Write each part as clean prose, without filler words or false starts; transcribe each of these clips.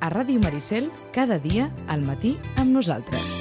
a Ràdio Maricel, cada dia al matí amb nosaltres.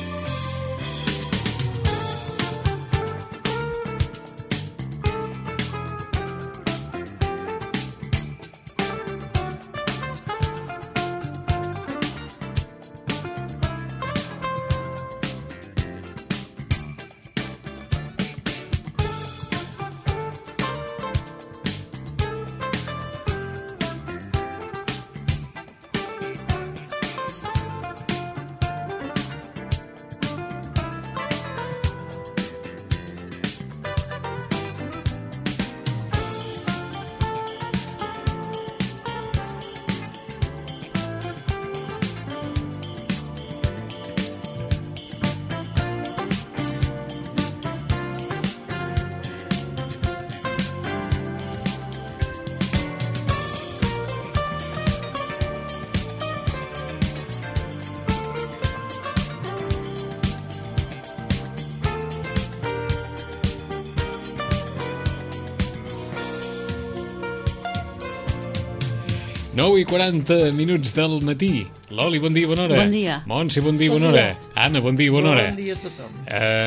Nou i 40 minuts del matí. Loli, bon dia, bona hora. Bon dia. Montse, bon dia, bona hora. Anna, bon dia, bona hora. Bon dia a tothom.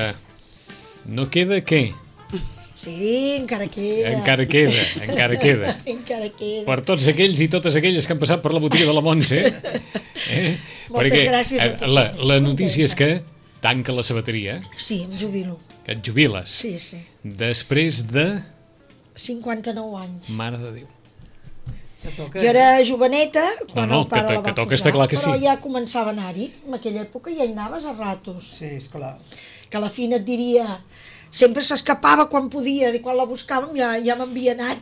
No queda què? Sí, encara queda. Encara queda. Encara queda. Per tots aquells i totes aquelles que han passat per la botiga de la Montse. Moltes gràcies a tothom. La notícia és que tanca la sabateria. Sí, em jubilo. Que et jubiles. Sí, sí. Després de... 59 anys. Mare de Déu. Jo era joveneta quan el pare la va que toca posar, està clar que però sí. ja començava a anar-hi. En aquella època ja hi anaves a ratos. Sí, esclar. Que la Fina et diria... Sempre s'escapava quan podia, i quan la buscàvem ja m'havia anat.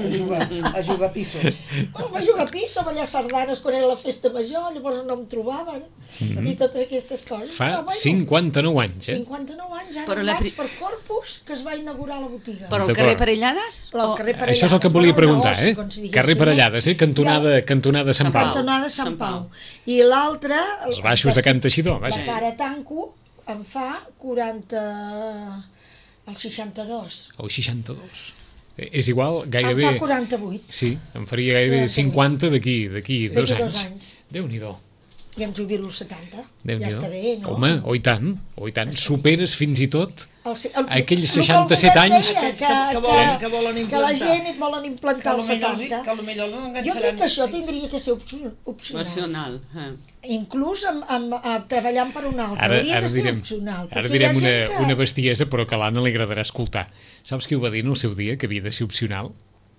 A jugar a piso. Bueno, va jugar a pis, a ballar sardanes quan era la festa major, llavors no em trobaven, i totes aquestes coses. Fa Però, bueno, 59 anys, 59 anys, ara Però vaig per Corpus, que es va inaugurar la botiga. Però al D'acord. carrer Parellades? Al carrer Parellades. Això és el que em volia Bueno, preguntar, negoci, com si diguéssim, Carrer Parellades, cantonada Sant Pau. Cantonada Sant Pau. I l'altra... Els baixos de Can Teixidor, La vaja. cara tanco em fa 40... el 62. O 62. És igual, Em gairebé... fa 48. Sí, em faria gairebé 50 d'aquí 2 2 anys. anys. Déu-n'hi-do. I em jubilo als 70. Déu-n'hi-do. Ja està bé, no? Home, oh i tant. Superes fins i tot aquells el que el 67 govern anys... deia, que volen que la implantar. gent volen implantar els Que 70. potser no Jo enganxaran. crec que això tindria que ser opcional. Opcional. Inclús treballant per un altre. Hauria de ser opcional. Ara perquè hi ha direm gent que- una bestiesa, però que a l'Anna li agradarà escoltar. Saps qui ho va dir en el seu dia, que havia de ser opcional?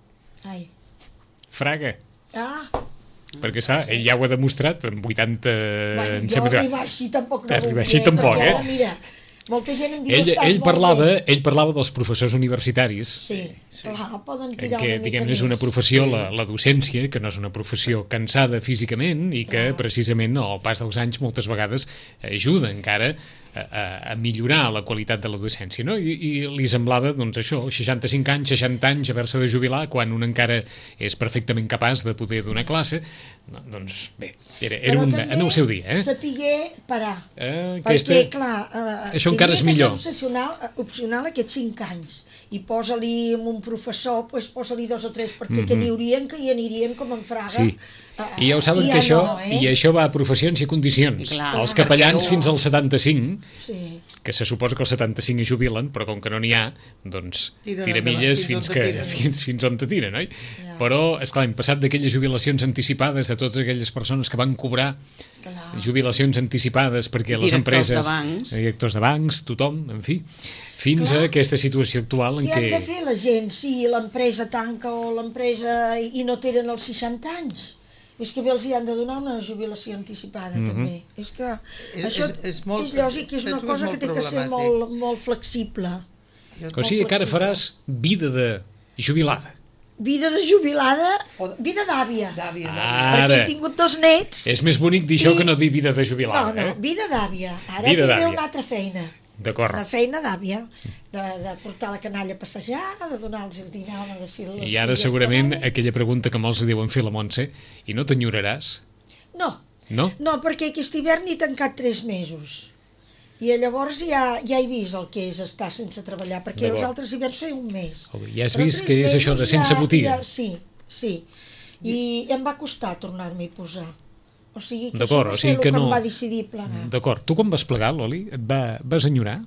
Ai. Fraga. Ah, Perquè, ell ja ho ha demostrat amb 80... bueno, em jo sembla que- arribar així tampoc no Arribar voldria, així tampoc, perquè, eh? Mira, molta gent em diu Ell parlava dels professors universitaris, Sí, clar, poden en tirar què, una mica diguem-ne, és una més. professió, la docència, que no és una professió cansada físicament i que, precisament, al pas dels anys, moltes vegades ajuda encara a millorar la qualitat de la docència, no? I li semblava, doncs, això, 65 anys, 60 anys, haver-se de jubilar, quan un encara és perfectament capaç de poder donar classe. Doncs, bé, era en el seu dia, eh? Sapiguer parar. Aquesta... Perquè, clar, Això encara és millor. Tindria que ser opcional aquests 5 anys. I posa-li amb un professor, doncs posa-li 2 o 3, perquè que n'hi haurien que hi anirien com en Fraga. Sí, i ja ho saben que això, i això va a professions i condicions. Clar, Els capellans perquè fins al 75, Sí. que se suposa que els 75 es jubilen, però com que no n'hi ha, doncs Tiren tira endavant, milles fins fins on te tiren, oi? Ja. Però, esclar, hem passat d'aquelles jubilacions anticipades de totes aquelles persones que van cobrar jubilacions anticipades perquè les Directors empreses, de bancs. directors de bancs, tothom, en fi, fins a aquesta situació actual en Què han de què... fer la gent si l'empresa tanca o l'empresa i no tenen els 60 anys? És que bé els hi han de donar una jubilació anticipada, també. És que això és lògic que és una penso que és cosa molt que té que ser problemàtic. molt flexible. O sigui que ara faràs vida de jubilada. Vida de jubilada, vida d'àvia. D'àvia, Ara. Perquè he tingut 2 nets. És més bonic dir això que no dir vida de jubilada, No, vida d'àvia. Ara Vida tindré d'àvia. una altra feina. D'acord. Una feina d'àvia, de portar la canalla a passejar, de donar-los el dinar, de si les I ara filles segurament treballen. aquella pregunta que molts li diuen fer la Montse, i no t'enyoraràs? No, No? perquè aquest hivern he tancat 3 mesos. I llavors ja he vist el que és estar sense treballar, perquè els D'acord. altres hiverns feia un mes. Ja has Però vist 3 que és això de mesos sense botiga? Sí. I em va costar tornar-m'hi a posar. O sigui que D'acord, això o sigui va ser que el que no- em va decidir plegar. D'acord. Tu quan vas plegar, Loli, vas enyorar?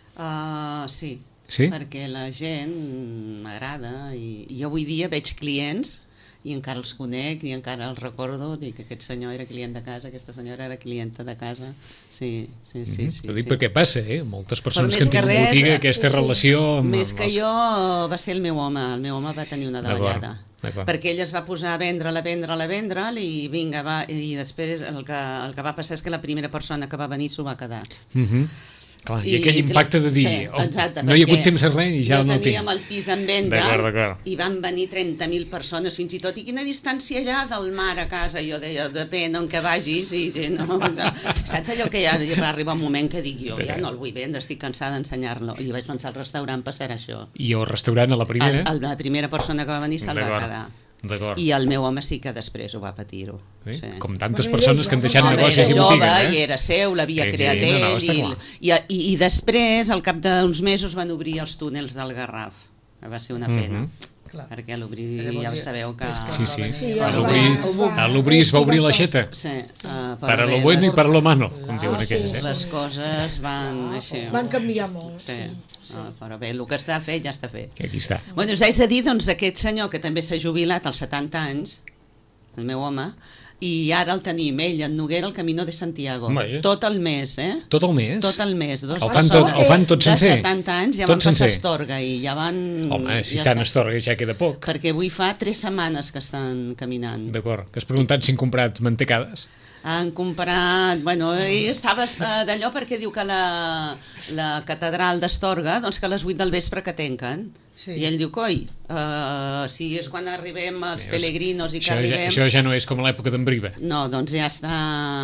Sí, Sí? perquè la gent m'agrada i jo avui dia veig clients i encara els conec i encara els recordo, dic que aquest senyor era client de casa, aquesta senyora era clienta de casa. Sí. Ho dic perquè passa, moltes persones més que han que tingut res, botiga, aquesta relació... Més que jo va ser el meu home va tenir una davallada. D'acord. Perquè ell es va posar a vendre'l i vinga, i després el que va passar és que la primera persona que va venir s'ho va quedar. Clar, i aquell impacte de dir, exacte, no hi ha hagut temps de res i ja no no el tinc. teníem el pis en venda D'acord. i van venir 30.000 persones fins i tot, i quina distància hi ha del mar a casa? Jo deia, depèn on que vagis saps allò que ja va arribar un moment que dic jo, ja no el vull vendre, estic cansada d'ensenyar-lo, i vaig pensar al restaurant passarà això. I al restaurant a la primera? La primera persona que va venir se'l va quedar. D'acord. I el meu home sí que després ho va patir-ho. Sí? Com tantes persones que han deixat negocis i era botiga. jove i era seu, l'havia creat ell, i després, al cap d'uns mesos, van obrir els túnels del Garraf. Va ser una pena. Perquè a l'obrir ja ho sabeu que... Sí. A l'obrir es va obrir l'aixeta. Sí. Para lo bueno i para lo malo, com diuen aquells. Les coses van així. Van canviar molt, sí. Però bé, el que està fet ja està fet. Aquí està. Bueno, us haig de dir, doncs, aquest senyor que també s'ha jubilat als 70 anys, el meu home, i ara el tenim, ell, en Noguera, al Camino de Santiago. Tot el mes, Tot el mes? Tot el mes. El fan tot sencer? De 70 anys ja van passar a Astorga i ja van... Home, si estan a Astorga ja queda poc. Perquè avui fa 3 setmanes que estan caminant. D'acord. Que has preguntat si han comprat mantecades? Han comprat... Bueno, ell estava d'allò perquè diu que la catedral d'Astorga, doncs que a les 8 del vespre que tanquen. Sí. I ell diu, coi, si és quan arribem els pelegrinos i que arribem... Això ja no és com a l'època d'en Briva. No, doncs ja està...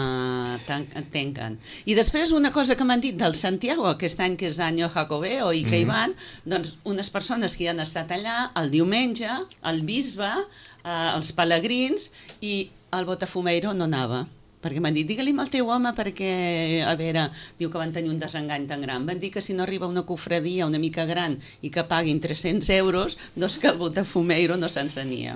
tanquen. I després una cosa que m'han dit del Santiago, aquest any que és Año Jacobeo i que hi van, doncs unes persones que hi han estat allà, el diumenge, el bisbe, els pelegrins, i el Botafumeiro no anava. Perquè m'han dit, digue-li al teu home perquè, a veure, diu que van tenir un desengany tan gran. Van dir que si no arriba una cofradia una mica gran i que paguin 300 euros, doncs que el Botafumeiro no s'encenia.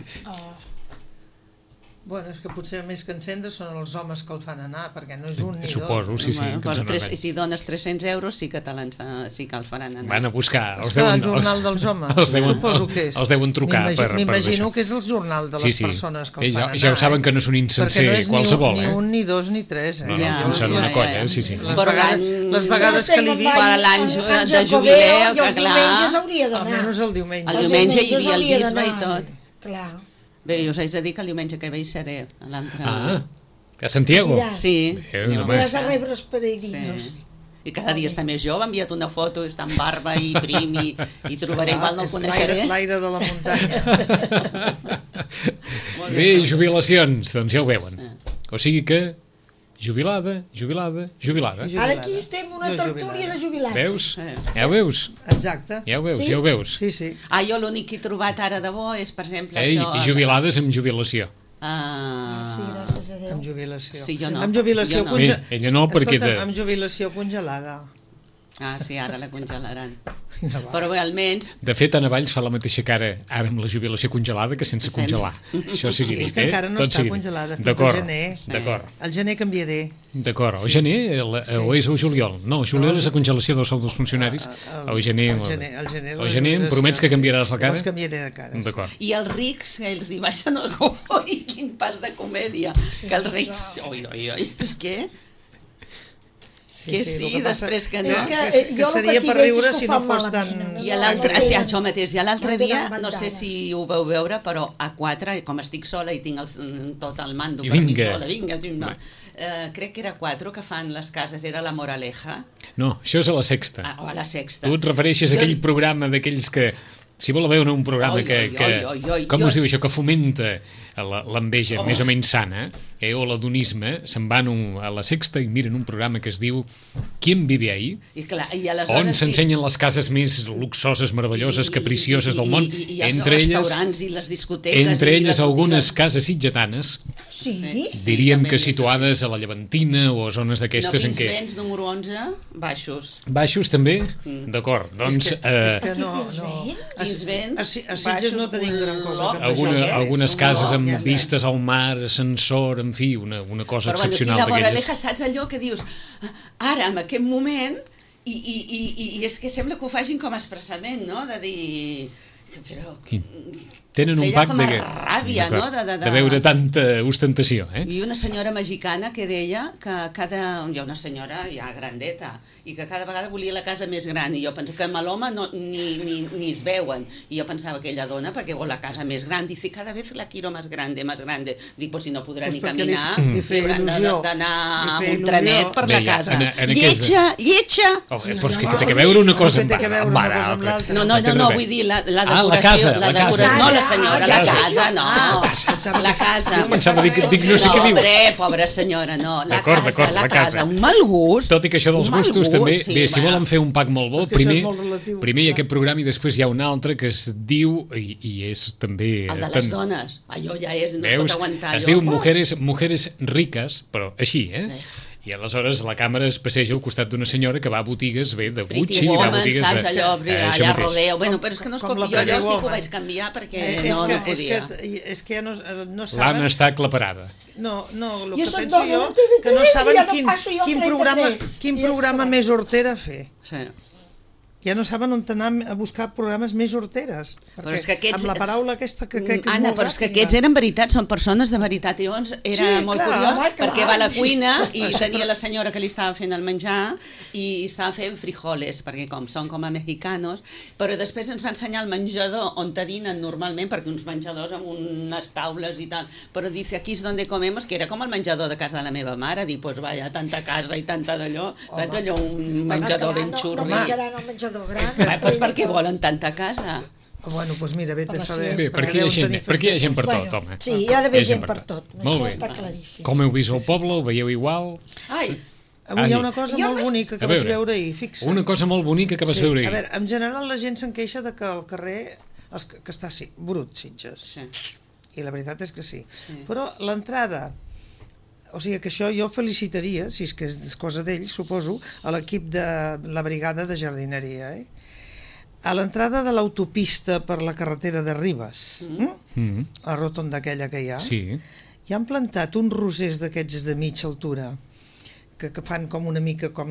Bueno, és que potser més que encendre són els homes que el fan anar, perquè no és un ni dos. Suposo, sí. Si dones 300 euros sí que el faran anar. Van a buscar. El jornal dels homes, suposo que és. Els deuen trucar per això. M'imagino que és el jornal de les persones que el fan anar. Ja ho saben que no és un insenser qualsevol. Perquè no és ni un, ni dos, ni tres. No, són una colla, sí. Les vegades que li dic... Per l'any de jubileu, que clar... Almenys el diumenge. El diumenge hi havia el bisbe i tot. Clar. Bé, us haig de dir que el diumenge que ve hi seré a l'altre... a Santiago? Sí. Vas a rebre els peregrinos. I cada dia està més jove, ha enviat una foto, està amb barba i prim i trobaré, igual no el coneixeré. L'aire de la muntanya. Bé, jubilacions, doncs ja ho veuen. O sigui que... Jubilada. Ara aquí estem una tertúlia de jubilats. Veus? Ja ho veus? Exacte. Ja ho veus? Sí. Jo l'únic que he trobat ara de bo és, per exemple, això... I jubilades amb jubilació. Sí, gràcies a Déu. Amb jubilació. Sí, jo no. Amb jubilació congelada. Ella no, perquè... Amb jubilació congelada. Sí, ara la congelaran. Però bé, almenys... De fet, Anna Valls fa la mateixa cara ara amb la jubilació congelada que sense congelar. Això sigui dit, És que encara no està congelada fins al gener. D'acord. Al gener canviaré. D'acord. Al gener o és el juliol? No, el juliol és la congelació del sou dels funcionaris. Al gener... Al gener em promets que canviaràs la cara? Els canviaré de cara. D'acord. I els rics, ells hi baixen el cofó i quin pas de comèdia. Que els rics... Oi, què? Que sí, després que no. Que seria per riure si no fos tan... I això mateix, i l'altre dia, no sé si ho veu veure, però a 4, com estic sola i tinc tot el mando per mi sola, vinga, crec que era 4 que fan les cases, era La Moraleja. No, això és a La Sexta. O a La Sexta. Tu et refereixes a aquell programa d'aquells que... Si voleu veure un programa com es diu això, que fomenta l'enveja més o menys sana, o l'adonisme, se'n van a La Sexta i miren un programa que es diu ¿Quién vive ahí? On s'ensenyen les cases més luxoses, meravelloses, capricioses del món, entre elles restaurants i les discoteques, entre elles algunes cases sitgetanes, diríem que situades a la Llevantina o a zones d'aquestes en què... No, Pinsbens número 11, baixos. Baixos també? D'acord, doncs... És que no... quins vents. A Sitges no tenim gran cosa. Algunes cases amb vistes al mar, ascensor, en fi, una cosa excepcional d'aquelles. Però aquí la d'aquelles. Moraleja, saps allò que dius, ara, en aquest moment, i és que sembla que ho facin com a expressament, no?, de dir... Però... Tenen un pack de ràbia, no? De veure tanta ostentació, I una senyora mexicana que deia que hi ha una senyora ja grandeta i que cada vegada volia la casa més gran, i jo penso que amb l'home ni es veuen, i jo pensava que ella dona perquè vol la casa més gran, dice cada vez la quiero más grande, dic, pues si no podrà ni caminar, d'anar amb un trenet per la casa. Lletja! Però és que té que veure una cosa amb l'altra. No, vull dir la decoració, no la senyora, la casa, no. La casa. Jo pensava, dic, no sé què diu. No, pobra senyora, no. La casa, un mal gust. Tot i que això dels gustos també, bé, si volen fer un pack molt bo, primer hi ha aquest programa i després hi ha un altre que es diu, i és també... El de les dones. Allò ja és, no es pot aguantar. Es diu Mujeres Riques, però així, I aleshores la càmera es passeja al costat d'una senyora que va a botigues, de Gucci, va a botigues de... saps, allà rodeo. Bueno, però és que no es pot... Jo allò sí que ho vaig canviar perquè no podia. És que ja no saben... L'Anna està aclaparada. No, el que penso jo, que no saben quin programa més hortera fer. Sí. Ja no saben on anar a buscar programes més horteres. Perquè amb la paraula aquesta que crec que és Anna, molt però és que aquests eren veritat, són persones de veritat. I llavors era molt curiós perquè va a la cuina i tenia la senyora que li estava fent el menjar i estava fent frijoles, perquè com són com a mexicanos, però després ens va ensenyar el menjador on dinen normalment, perquè uns menjadors amb unes taules i tal, però dice, aquí és donde comemos, que era com el menjador de casa de la meva mare, dir, pues vaya, tanta casa i tanta d'allò, saps allò, un menjador ben xurri. No menjaran el menjador gran. Pues per què volen tanta casa? Bueno, doncs mira, vete a saber. Bé, per aquí hi ha gent per tot, home. Sí, hi ha d'haver gent per tot. Molt bé. Està claríssim. Com heu vist el poble? Ho veieu igual? Avui hi ha una cosa molt bonica que vaig veure ahir, fixa't. Una cosa molt bonica que vas veure ahir. A veure, en general la gent se'n queixa de que el carrer que està brut, Sitges. I la veritat és que sí. Però l'entrada... O sigui que això jo felicitaria, si és que és cosa d'ells, suposo, a l'equip de la brigada de jardineria. A l'entrada de l'autopista per la carretera de Ribes, la rotonda aquella que hi ha, hi han plantat uns rosers d'aquests de mitja altura, que fan com una mica com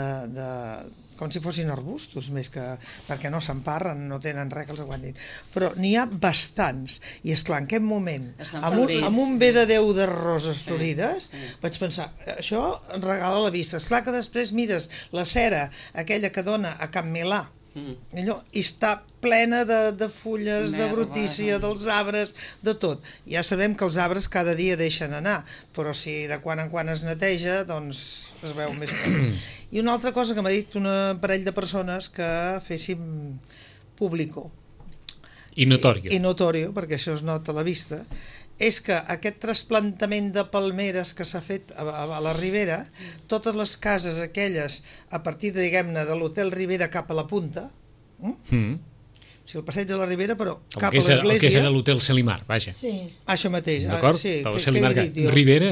com si fossin arbustos, més que perquè no s'emparren, no tenen res que els aguantin. Però n'hi ha bastants. I esclar, en aquest moment, amb un bé de Déu de roses florides, vaig pensar, això em regala la vista. Esclar que després mires la cera, aquella que dona a Can Milà, i està plena de fulles, de brutícia, dels arbres, de tot. Ja sabem que els arbres cada dia deixen anar, però si de quan en quan es neteja, doncs es veu més bé. I una altra cosa que m'ha dit un parell de persones que féssim público. I notorio, perquè això es nota a la vista, és que aquest trasplantament de palmeres que s'ha fet a la Ribera, totes les cases aquelles, a partir, diguem-ne, de l'Hotel Ribera cap a la punta, o sigui, el passeig de la Ribera, però cap a l'església... El que era l'Hotel Selimar, vaja. Això mateix. D'acord? El Selimar, Ribera...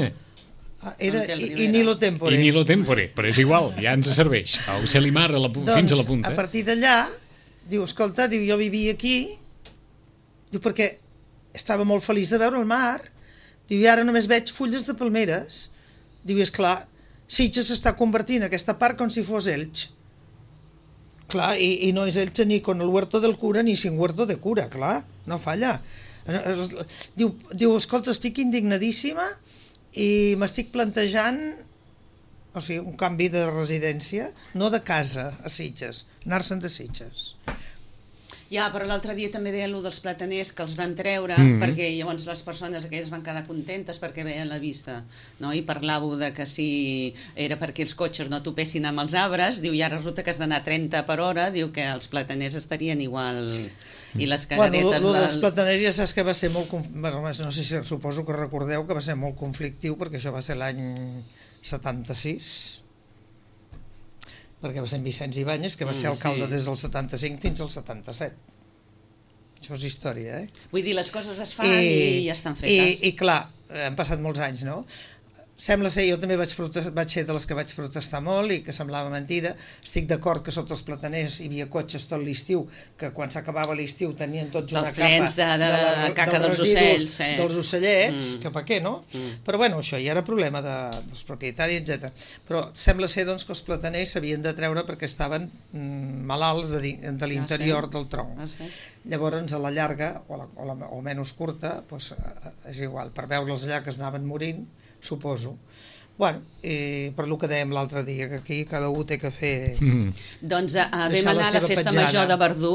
I Nilo Tempore. I Nilo Tempore, però és igual, ja ens serveix. El Selimar fins a la punta. A partir d'allà, diu, escolta, jo vivia aquí, diu, perquè estava molt feliç de veure el mar, diu, i ara només veig fulles de palmeres. Diu, esclar, Sitges s'està convertint aquesta part com si fos Elx. Clar, i no és Elx ni con el huerto del cura ni sin huerto de cura, clar, no falla. Diu, escolta, estic indignadíssima i m'estic plantejant, o sigui, un canvi de residència, no de casa a Sitges, anar-se'n de Sitges. Ja, però l'altre dia també deia allò dels plataners que els van treure perquè llavors les persones aquelles van quedar contentes perquè veien la vista, no? I parlàveu de que si era perquè els cotxes no topessin amb els arbres, diu, ja resulta que has d'anar 30 per hora, diu que els plataners estarien igual i les cagadetes dels plataners ja saps que va ser molt... no sé si suposo que recordeu que va ser molt conflictiu perquè això va ser l'any 76, perquè va ser en Vicenç Ibáñez, que va ser alcalde des del 75 fins al 77. Això és història, Vull dir, les coses es fan i ja estan fetes. I clar, han passat molts anys, no? Sembla ser, jo també vaig ser de les que vaig protestar molt i que semblava mentida. Estic d'acord que sota els plataners hi havia cotxes tot l'estiu, que quan s'acabava l'estiu tenien tots una capa de caca dels ocells, dels ocellets, que per què, no? Però bueno, això ja era problema dels propietaris, etc. Però sembla ser doncs, que els plataners s'havien de treure perquè estaven malalts de l'interior del tronc. Llavors, a la llarga, o menys curta, doncs, és igual, per veure'ls allà que es anaven morint, suposo. Bueno, per el que dèiem l'altre dia, que aquí cada un té que fer... Doncs vam anar a la festa major de Verdú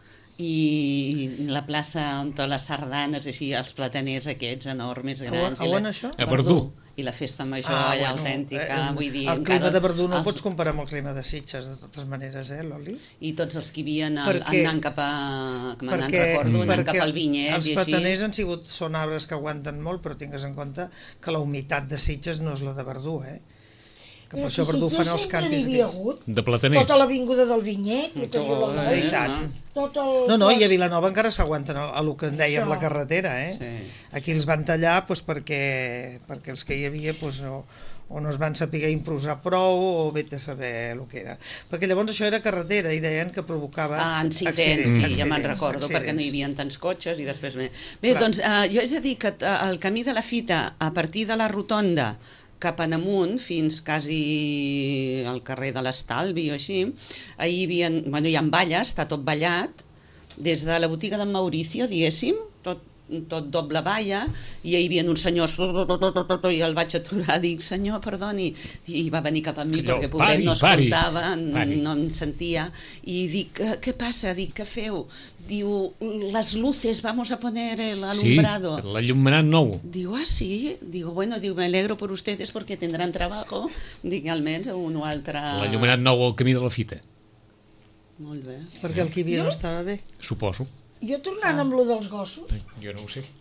i la plaça on totes les sardanes, així, els plataners aquests enormes, grans. A on això? A Verdú. I la festa major allà autèntica, vull dir... El clima de Verdú no el pots comparar amb el clima de Sitges, de totes maneres, l'Oli? I tots els que hi havien anant cap a... que me'n recordo, anant cap al vinyet i així. Els plataners són arbres que aguanten molt, però tingues en compte que la humitat de Sitges no és la de Verdú, que per això Verdú fan els càntics de plataners. Tota l'avinguda del Vinyet, i tant. No, i a Vilanova encara s'aguanten el que en dèiem la carretera, Aquí els van tallar perquè els que hi havia o no es van saber imposar prou o vete a saber el que era. Perquè llavors això era carretera i deien que provocava accidents, sí, ja me'n recordo, perquè no hi havia tants cotxes i després... Bé, doncs jo he de dir que el camí de la Fita, a partir de la rotonda cap en amunt, fins quasi al carrer de l'Estalvi o així, hi ha valles, està tot ballat, des de la botiga d'en Mauricio, diguéssim, tot doble valla, i hi havia uns senyors, i el vaig aturar, dic, senyor, perdoni, i va venir cap a mi perquè pobret no escoltava, no em sentia, i dic, què passa? Dic, què feu? Diu, les luces, vamos a poner el alumbrado. Sí, l'allumenat nou. Diu, sí? Digo, bueno, me alegro por ustedes porque tendrán trabajo. Dic, almenys un o altre... L'allumenat nou al camí de la Fita. Molt bé. Perquè el que hi havia no estava bé. Suposo. Jo tornant amb lo dels gossos... Jo no ho sé.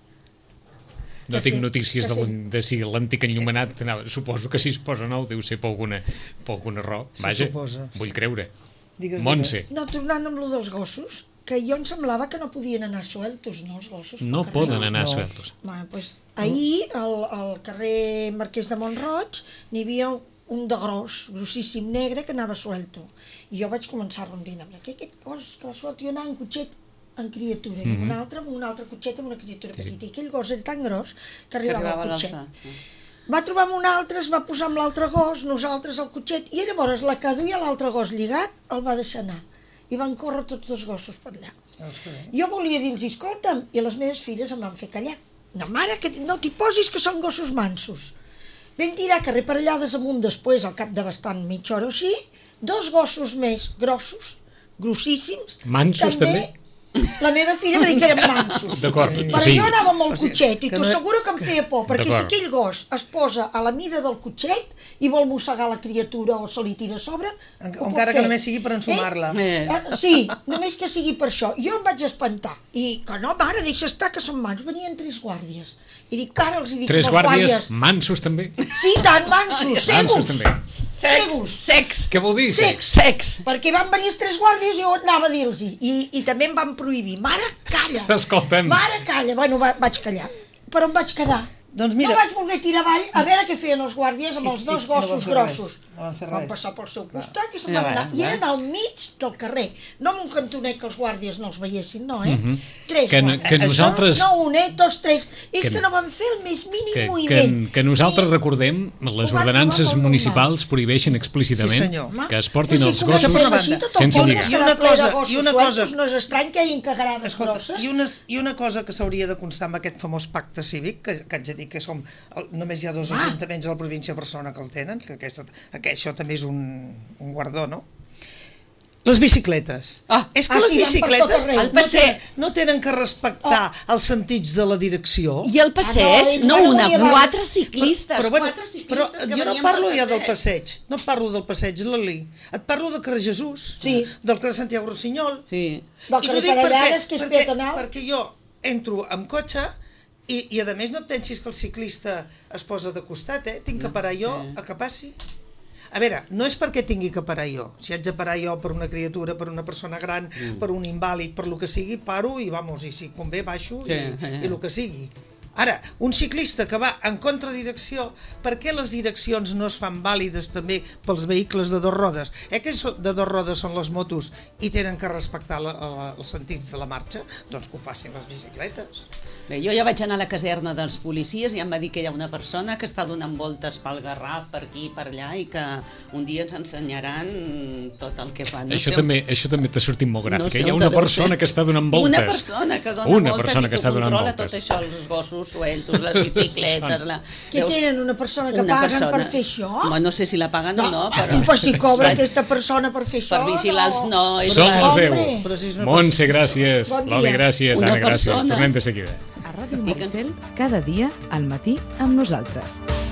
No tinc notícies de si l'antic enllumenat, suposo que si es posa nou deu ser per alguna raó. Vaja, vull creure. Montse. No, tornant amb lo dels gossos, que jo em semblava que no podien anar sueltos, no, els gossos. No poden anar sueltos. Bueno, pues, ahir, al carrer Marquès de Montroig, n'hi havia un de grossíssim negre, que anava suelto. I jo vaig començar a rondinar, aquest gos que va suelto, jo anava en cotxet en criatura, i un altre cotxet amb una criatura petita, i aquell gos era tan gros que arribava al cotxet. Va trobar amb un altre, es va posar amb l'altre gos, nosaltres al cotxet, i llavors la que duia l'altre gos lligat el va deixar anar. I van córrer tots dos gossos per allà. Jo volia dir-los, escolta'm, i les meves filles em van fer callar. No, mare, que no t'hi posis, que són gossos mansos. Vam tirar carrer per allà amunt després, al cap de bastant mitja hora o així, dos gossos més grossos, grossíssims. Mansos també? La meva filla va dir que eren mansos. D'acord, però jo anava amb el cotxet i t'ho asseguro que em feia por, perquè si aquell gos es posa a la mida del cotxet i vol mossegar la criatura o se li tira a sobre, encara que només sigui per ensumar-la. Sí, només que sigui per això. Jo em vaig espantar. I que no, mare, deixa estar, que són mans. Venien 3 guàrdies. I dic, cara, els dic... 3 guàrdies mansos també? Sí, tant, mansos, segurs. Segurs. Secs. Què vol dir? Secs. Perquè van venir els 3 guàrdies i jo anava a dir-los. I també em van prohibir. Mare, calla. Escolta'm. Mare, calla. Bueno, vaig callar. Però em vaig quedar. Doncs mira... No vaig voler tirar avall a veure què feien els guàrdies amb els dos gossos grossos. Van passar pel seu costat i se'n van anar. I eren al mig del carrer. No en un cantonet que els guàrdies no els veiessin, no, 3 guàrdies. Que nosaltres... No, 1, 2, 3. És que no van fer el més mínim moviment. Que nosaltres recordem, les ordenances municipals prohibeixen explícitament que es portin els gossos sense lligar. I una cosa... No és estrany que hagin cagarades grosses. I una cosa que s'hauria de constar amb aquest famós pacte cívic, que haig de dir que només hi ha 2 ajuntaments a la província de Barcelona que el tenen, que això també és un guardó, no? Les bicicletes. És que les bicicletes no tenen que respectar els sentits de la direcció. I el passeig? No una, 4 ciclistes. Però jo no parlo ja del passeig. No parlo del passeig, Lali. Et parlo del carrer Jesús, del carrer Santiago Rossinyol. Del carrer Parellades, que és peatonal. Perquè jo entro amb cotxe i a més no et pensis que el ciclista es posa de costat, tinc que parar jo a que passi. A veure, no és perquè tingui que parar jo. Si haig de parar jo per una criatura, per una persona gran, per un invàlid, per lo que sigui, paro i si convé baixo i el que sigui. Ara, un ciclista que va en contradirecció, per què les direccions no es fan vàlides també pels vehicles de dos rodes? Que de dos rodes són les motos i tenen que respectar els sentits de la marxa? Doncs que ho facin les bicicletes. Bé, jo ja vaig anar a la caserna dels policies i em va dir que hi ha una persona que està donant voltes pel Garraf, per aquí i per allà, i que un dia ens ensenyaran tot el que fan. Això també t'ha sortit molt gràfic. Hi ha una persona que està donant voltes. Una persona que dona voltes i que controla tot això, els gossos sueltos, les bicicletes... Què tenen, una persona que paguen per fer això? No sé si la paguen o no, però... I si cobra aquesta persona per fer això? Per vigilar els nois... Som els 10. Montse, gràcies. Loli, gràcies. Anna, gràcies. Tornem de seguida. A Ràdio Maricel, cada dia al matí amb nosaltres.